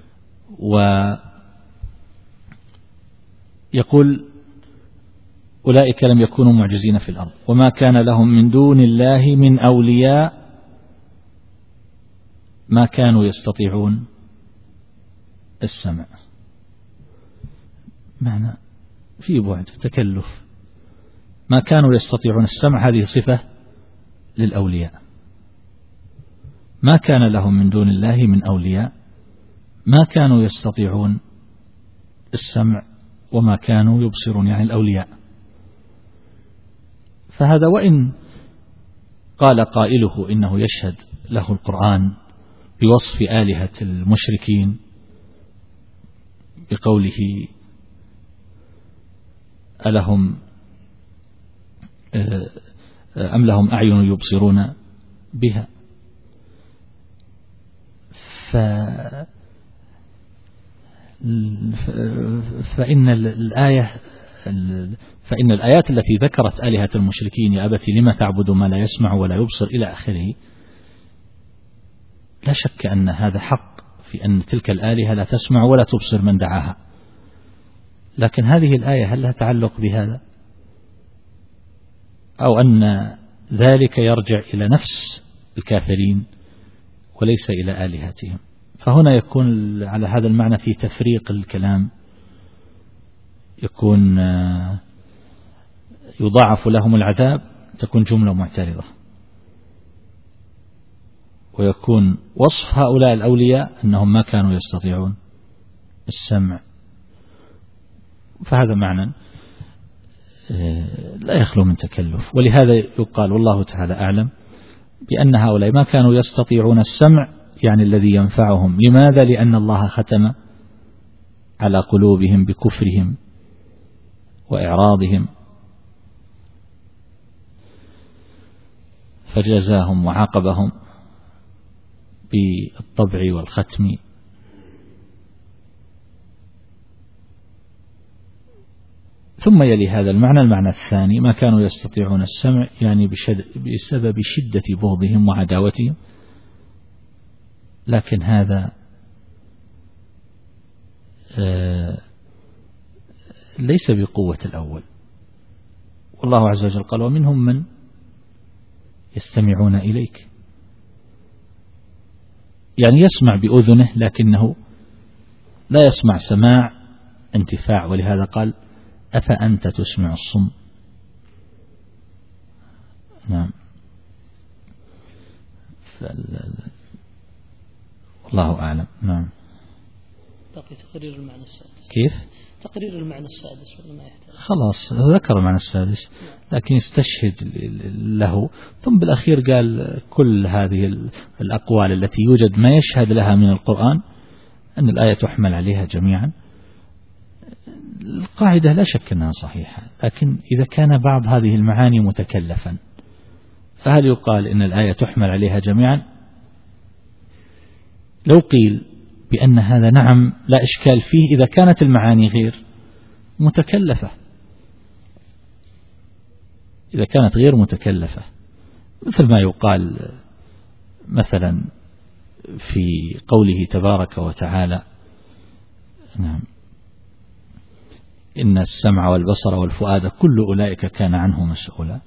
ويقول أولئك لم يكونوا معجزين في الأرض وما كان لهم من دون الله من أولياء ما كانوا يستطيعون السمع. معنى في بعد تكلف، ما كانوا يستطيعون السمع هذه صفة للأولياء، ما كان لهم من دون الله من أولياء ما كانوا يستطيعون السمع وما كانوا يبصرون، يعني الأولياء. فهذا وإن قال قائله إنه يشهد له القرآن بوصف آلهة المشركين بقوله ألهم أم لهم أعين يبصرون بها، ف فإن الآية فإن الآيات التي ذكرت آلهة المشركين يا أبت لما تعبد ما لا يسمع ولا يبصر إلى آخره، لا شك أن هذا حق في أن تلك الآلهة لا تسمع ولا تبصر من دعاها، لكن هذه الآية هل لها تعلق بهذا، أو أن ذلك يرجع إلى نفس الكافرين وليس إلى آلهتهم؟ فهنا يكون على هذا المعنى في تفريق الكلام، يكون يضاعف لهم العذاب، تكون جملة معترضة، ويكون وصف هؤلاء الأولياء أنهم ما كانوا يستطيعون السمع. فهذا معنى لا يخلو من تكلف، ولهذا يقال والله تعالى أعلم بأن هؤلاء ما كانوا يستطيعون السمع، يعني الذي ينفعهم. لماذا؟ لأن الله ختم على قلوبهم بكفرهم وإعراضهم، فجزاهم وعاقبهم بالطبع والختم. ثم يلي هذا المعنى المعنى الثاني ما كانوا يستطيعون السمع، يعني بسبب شدة بغضهم وعداوتهم، لكن هذا ليس بقوة الأول. والله عز وجل قال ومنهم من يستمعون إليك، يعني يسمع بأذنه لكنه لا يسمع سماع انتفاع، ولهذا قال أفأنت تسمع الصم. نعم. والله أعلم. نعم. بقي تقرير المعنى السادس. كيف؟ تقرير المعنى السادس ولا ما يحتاج؟ خلاص ذكر المعنى السادس لكن يستشهد له، ثم بالأخير قال كل هذه الأقوال التي يوجد ما يشهد لها من القرآن أن الآية تحمل عليها جميعا. القاعدة لا شك أنها صحيحة، لكن إذا كان بعض هذه المعاني متكلفا فهل يقال إن الآية تحمل عليها جميعا؟ لو قيل بأن هذا نعم لا إشكال فيه إذا كانت المعاني غير متكلفة، إذا كانت غير متكلفة، مثل ما يقال مثلا في قوله تبارك وتعالى نعم إن السمع والبصر والفؤاد كل أولئك كان عنه مسؤولا،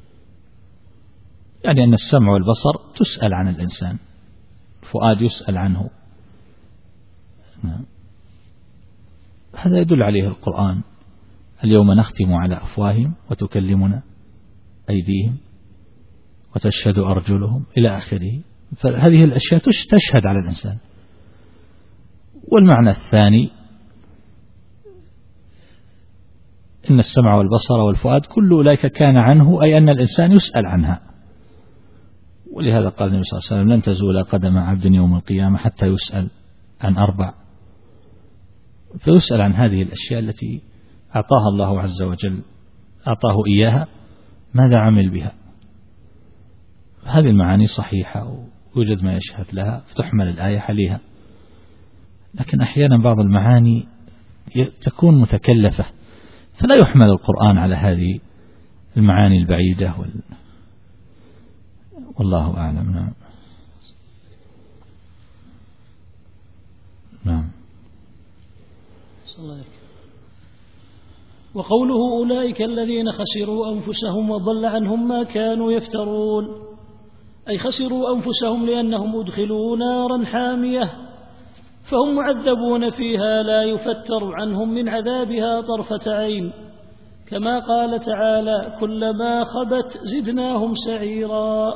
يعني أن السمع والبصر تسأل عن الإنسان، الفؤاد يسأل عنه. نعم. هذا يدل عليه القرآن اليوم نختم على أفواههم وتكلمنا أيديهم وتشهد أرجلهم إلى آخره. فهذه الأشياء تشهد على الإنسان. والمعنى الثاني إن السمع والبصر والفؤاد كل أولئك كان عنه، أي أن الإنسان يسأل عنها. ولهذا قال النبي صلى الله عليه وسلم لن تزول قدم عبد يوم القيامة حتى يسأل عن أربع، فيسأل عن هذه الأشياء التي أعطاها الله عز وجل، أعطاه إياها، ماذا عمل بها. هذه المعاني صحيحة ويوجد ما يشهد لها فتحمل الآية عليها، لكن أحيانا بعض المعاني تكون متكلفة فلا يحمل القرآن على هذه المعاني البعيدة والله أعلم. نعم. نعم. وقوله أولئك الذين خسروا أنفسهم وضل عنهم ما كانوا يفترون، أي خسروا أنفسهم لأنهم أدخلوا نارا حامية فهم معذبون فيها لا يفتر عنهم من عذابها طرفة عين، كما قال تعالى كلما خبت زدناهم سعيرا.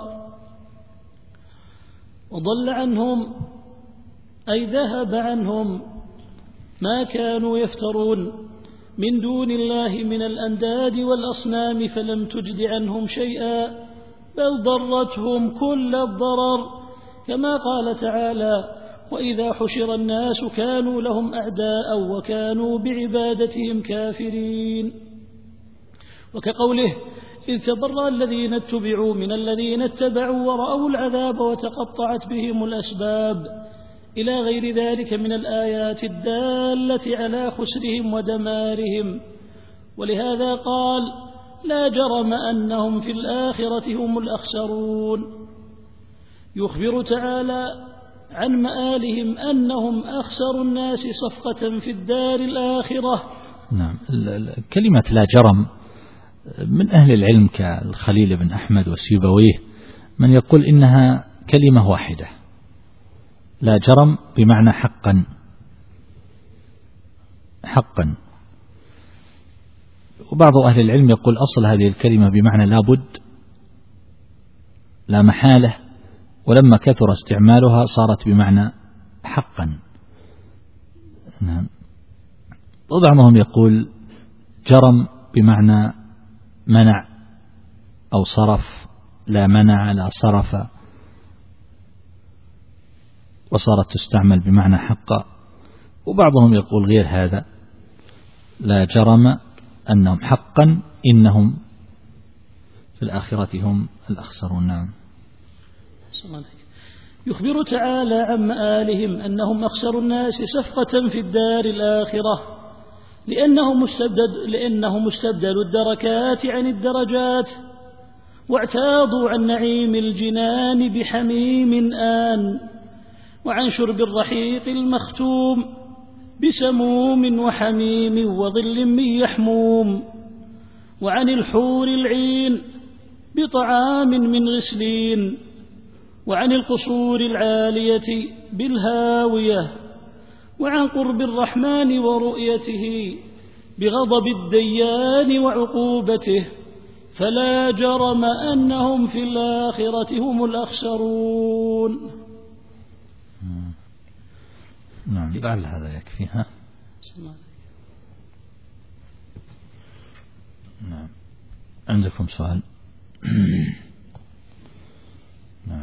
وضل عنهم أي ذهب عنهم ما كانوا يفترون من دون الله من الأنداد والأصنام، فلم تجد عنهم شيئا بل ضرتهم كل الضرر، كما قال تعالى وإذا حشر الناس كانوا لهم أعداء وكانوا بعبادتهم كافرين. وكقوله إذ تبرأ الذين اتبعوا من الذين اتبعوا ورأوا العذاب وتقطعت بهم الأسباب، إلى غير ذلك من الآيات الدالة على خسرهم ودمارهم. ولهذا قال لا جرم أنهم في الآخرة هم الأخسرون. يخبر تعالى عن مآلهم أنهم أخسر الناس صفقة في الدار الآخرة. نعم. كلمة لا جرم من أهل العلم كالخليل بن أحمد وسيبويه من يقول إنها كلمة واحدة، لا جرم بمعنى حقا حقا. وبعض أهل العلم يقول أصل هذه الكلمة بمعنى لابد لا محالة، ولما كثر استعمالها صارت بمعنى حقا. نعم. وبعضهم يقول جرم بمعنى منع أو صرف، لا منع لا صرف، وصارت تستعمل بمعنى حق. وبعضهم يقول غير هذا، لا جرم أنهم حقا إنهم في الآخرة هم الأخسرون. نعم. يخبر تعالى عن مآلهم أنهم أخسر الناس صفقة في الدار الآخرة، لأنهم استبدلوا, لأنهم استبدلوا الدركات عن الدرجات، واعتاضوا عن نعيم الجنان بحميم آن، وعن شرب الرحيق المختوم بسموم وحميم وظل من يحموم، وعن الحور العين بطعام من غسلين، وعن القصور العالية بالهاوية، وعن قرب الرحمن ورؤيته بغضب الديان وعقوبته، فلا جرم أنهم في الآخرة هم الأخسرون. نعم. لعل هذا يكفيها. نعم. عندكم سؤال؟ نعم.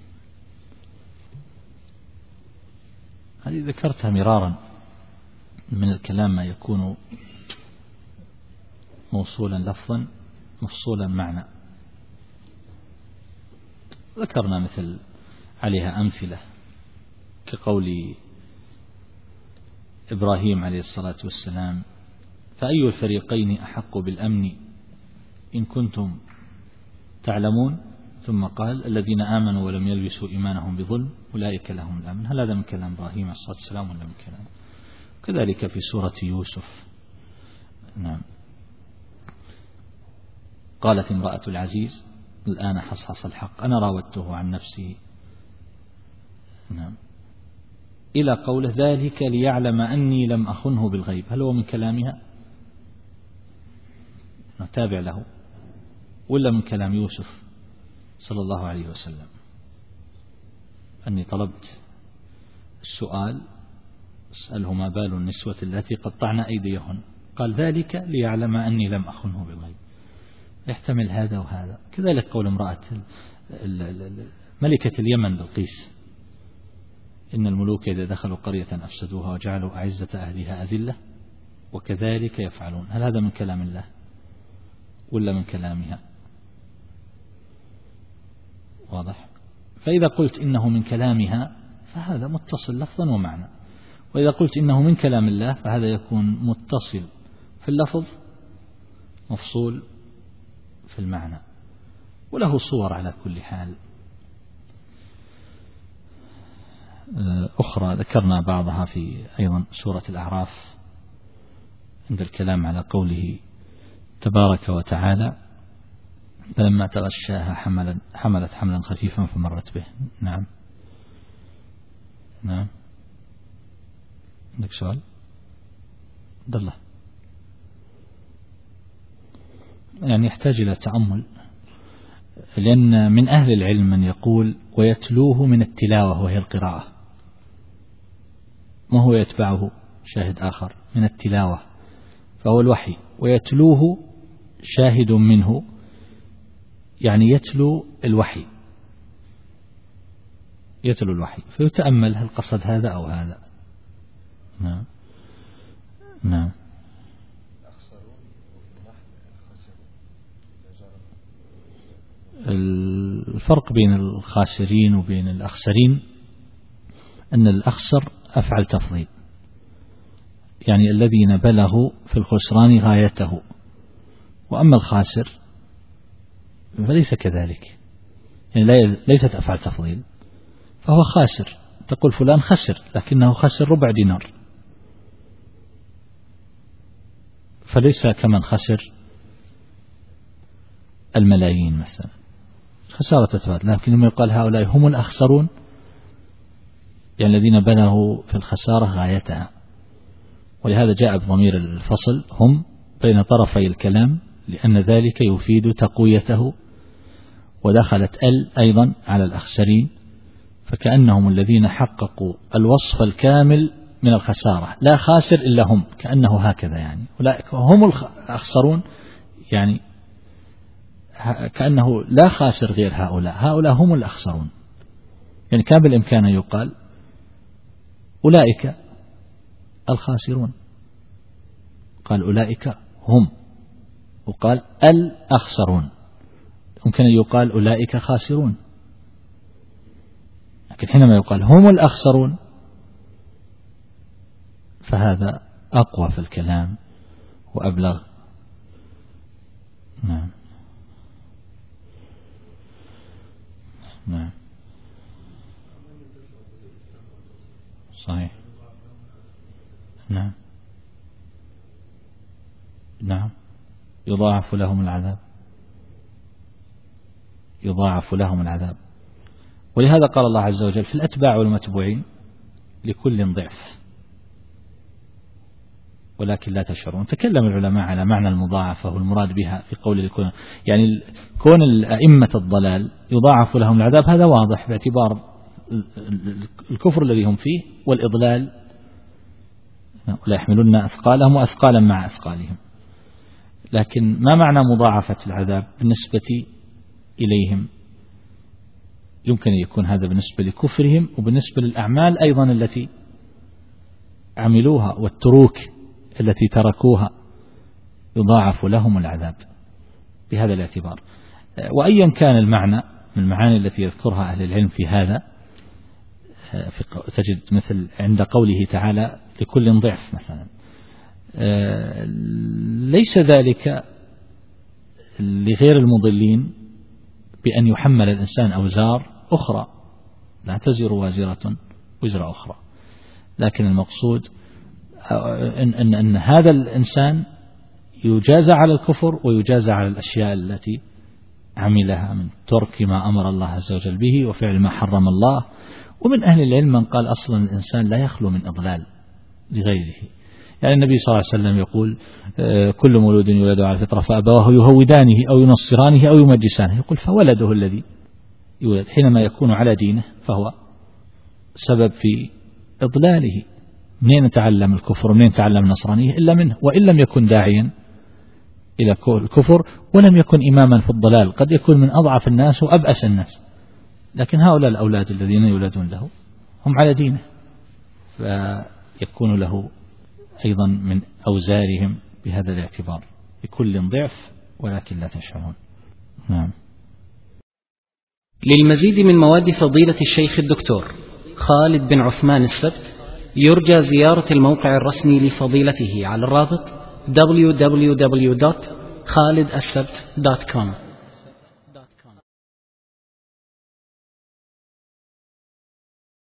هذه ذكرتها مرارا، من الكلام ما يكون موصولا لفظا مفصولا معنى. ذكرنا مثل عليها أمثلة كقول إبراهيم عليه الصلاة والسلام فأي الفريقين أحق بالأمن إن كنتم تعلمون، ثم قال الذين آمنوا ولم يلبسوا إيمانهم بظلم أولئك لهم الأمن. هل هذا من كلام إبراهيم عليه الصلاة والسلام ولا من كلام؟ كذلك في سورة يوسف. نعم. قالت امرأة العزيز الآن حصحص الحق أنا راودته عن نفسه. نعم. إلى قوله ذلك ليعلم أني لم أخنه بالغيب. هل هو من كلامها نتابع له ولا من كلام يوسف صلى الله عليه وسلم؟ أني طلبت السؤال اسأله ما بال النسوة التي قطعن أيديهن، قال ذلك ليعلم أني لم أخنه بالغيب. يحتمل هذا وهذا. كذلك قول امرأة ملكة اليمن بلقيس إن الملوك إذا دخلوا قرية أفسدوها وجعلوا أعزة أهلها أذلة وكذلك يفعلون. هل هذا من كلام الله ولا من كلامها؟ واضح. فإذا قلت إنه من كلامها فهذا متصل لفظا ومعنى، وإذا قلت إنه من كلام الله فهذا يكون متصل في اللفظ مفصول في المعنى، وله صور على كل حال. أخرى ذكرنا بعضها في أيضا سورة الأعراف عند الكلام على قوله تبارك وتعالى فلما تغشاها حملت حملت حملا خفيفا فمرت به. نعم نعم عندك سؤال؟ عبد الله. يعني يحتاج إلى تأمل، لأن من أهل العلم من يقول ويتلوه من التلاوة وهي القراءة، ما هو يتبعه شاهد آخر من التلاوة فهو الوحي، ويتلوه شاهد منه يعني يتلو الوحي يتلو الوحي فيتأمل هل قصد هذا أو هذا. نعم نعم. الفرق بين الخاسرين وبين الأخسرين أن الأخسر أفعل تفضيل، يعني الذين بلغوا في الخسران غايته، وأما الخاسر فليس كذلك، يعني ليست أفعل تفضيل، فهو خاسر. تقول فلان خسر لكنه خسر ربع دينار، فليس كمن خسر الملايين مثلا، خسارة تتفاوت. لكن لما يقال هؤلاء هم الأخسرون يعني الذين بلغوا في الخسارة غايتها، ولهذا جاء بضمير الفصل هم بين طرفي الكلام لأن ذلك يفيد تقويته، ودخلت ال أيضا على الأخسرين، فكأنهم الذين حققوا الوصف الكامل من الخسارة، لا خاسر إلا هم، كأنه هكذا يعني أولئك هم الأخسرون، يعني كأنه لا خاسر غير هؤلاء، هؤلاء هم الأخسرون. يعني كان بالإمكان أن يقال أولئك الخاسرون، قال أولئك هم، وقال الأخسرون، يمكن أن يقال أولئك خاسرون، لكن حينما يقال هم الأخسرون فهذا أقوى في الكلام وأبلغ. نعم نعم صحيح. نعم نعم يضاعف لهم العذاب، يضاعف لهم العذاب. ولهذا قال الله عز وجل في الأتباع والمتبوعين لكل ضعف ولكن لا تشعرون. تكلم العلماء على معنى المضاعفة والمراد بها في قول الكون، يعني كون الأئمة الضلال يضاعف لهم العذاب هذا واضح باعتبار الكفر الذي هم فيه والإضلال، لا يحملون أثقالهم وأثقالا مع أثقالهم. لكن ما معنى مضاعفة العذاب بالنسبة إليهم؟ يمكن أن يكون هذا بالنسبة لكفرهم وبالنسبة للأعمال أيضا التي عملوها والتروك التي تركوها، يضاعف لهم العذاب بهذا الاعتبار. وأيا كان المعنى من المعاني التي يذكرها أهل العلم في هذا، تجد مثل عند قوله تعالى لكل ضعف مثلا، ليس ذلك لغير المضلين بأن يحمل الإنسان أوزار أخرى، لا تزر وازرة وزر أخرى، لكن المقصود إن, إن, إن هذا الإنسان يجازى على الكفر ويجازى على الأشياء التي عملها من ترك ما أمر الله عز وجل به وفعل ما حرم الله. ومن أهل العلم من قال أصلا الإنسان لا يخلو من إضلال لغيره، يعني النبي صلى الله عليه وسلم يقول كل مولود يولد على الفطرة فأبواه يهودانه أو ينصرانه أو يمجسانه، يقول فولده الذي يولد حينما يكون على دينه فهو سبب في إضلاله. منين نتعلم الكفر ومنين نتعلم النصرانية إلا منه، وإن لم يكن داعيا إلى الكفر ولم يكن إماما في الضلال، قد يكون من أضعف الناس وأبأس الناس، لكن هؤلاء الأولاد الذين يولدون له هم على دينه، فيكون له أيضا من أوزارهم بهذا الاعتبار لكل ضعف ولكن لا تشعرون. نعم. للمزيد من مواد فضيلة الشيخ الدكتور خالد بن عثمان السبت يرجى زيارة الموقع الرسمي لفضيلته على الرابط دبليو دبليو دبليو دوت خالد السبت دوت كوم.